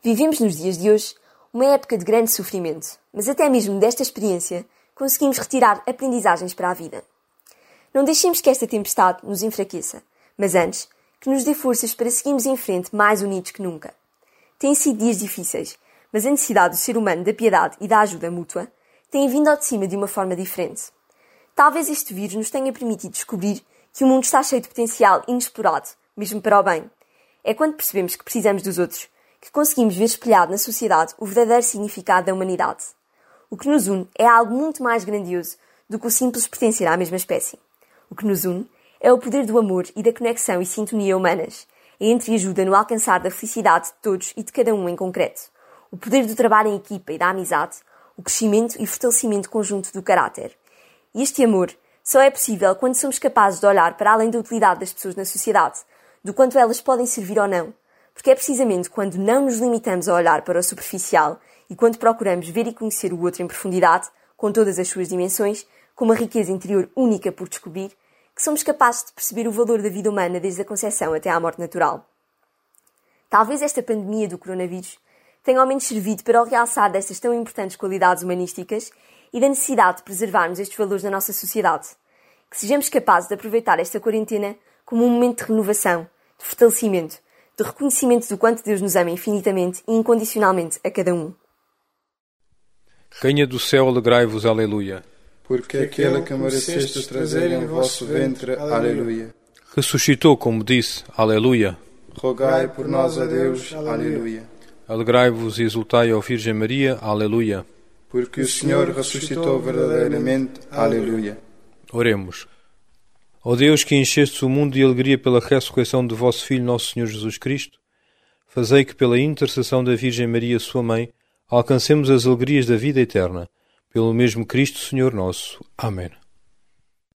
Vivemos nos dias de hoje uma época de grande sofrimento, mas até mesmo desta experiência conseguimos retirar aprendizagens para a vida. Não deixemos que esta tempestade nos enfraqueça, mas antes que nos dê forças para seguirmos em frente mais unidos que nunca. Têm sido dias difíceis, mas a necessidade do ser humano da piedade e da ajuda mútua tem vindo ao de cima de uma forma diferente. Talvez este vírus nos tenha permitido descobrir que o mundo está cheio de potencial inexplorado, mesmo para o bem. É quando percebemos que precisamos dos outros que conseguimos ver espelhado na sociedade o verdadeiro significado da humanidade. O que nos une é algo muito mais grandioso do que o simples pertencer à mesma espécie. O que nos une é o poder do amor e da conexão e sintonia humanas, a entreajuda no alcançar da felicidade de todos e de cada um em concreto, o poder do trabalho em equipa e da amizade, o crescimento e fortalecimento conjunto do caráter. E este amor só é possível quando somos capazes de olhar para além da utilidade das pessoas na sociedade, do quanto elas podem servir ou não, porque é precisamente quando não nos limitamos a olhar para o superficial e quando procuramos ver e conhecer o outro em profundidade, com todas as suas dimensões, com uma riqueza interior única por descobrir, que somos capazes de perceber o valor da vida humana desde a concepção até à morte natural. Talvez esta pandemia do coronavírus tenha ao menos servido para o realçar destas tão importantes qualidades humanísticas e da necessidade de preservarmos estes valores na nossa sociedade. Que sejamos capazes de aproveitar esta quarentena como um momento de renovação, de fortalecimento, de reconhecimento do quanto Deus nos ama infinitamente e incondicionalmente a cada um. Rainha do céu, alegrai-vos, aleluia. Porque aquele que mereceste trazer em vosso ventre, aleluia. Ressuscitou, como disse, aleluia. Rogai por nós a Deus, aleluia. Alegrai-vos e exultai, ó Virgem Maria, aleluia. Porque o Senhor ressuscitou verdadeiramente, aleluia. Oremos. Ó Deus, que enchestes o mundo de alegria pela ressurreição de vosso Filho, nosso Senhor Jesus Cristo, fazei que pela intercessão da Virgem Maria, sua Mãe, alcancemos as alegrias da vida eterna. Pelo mesmo Cristo, Senhor nosso. Amém.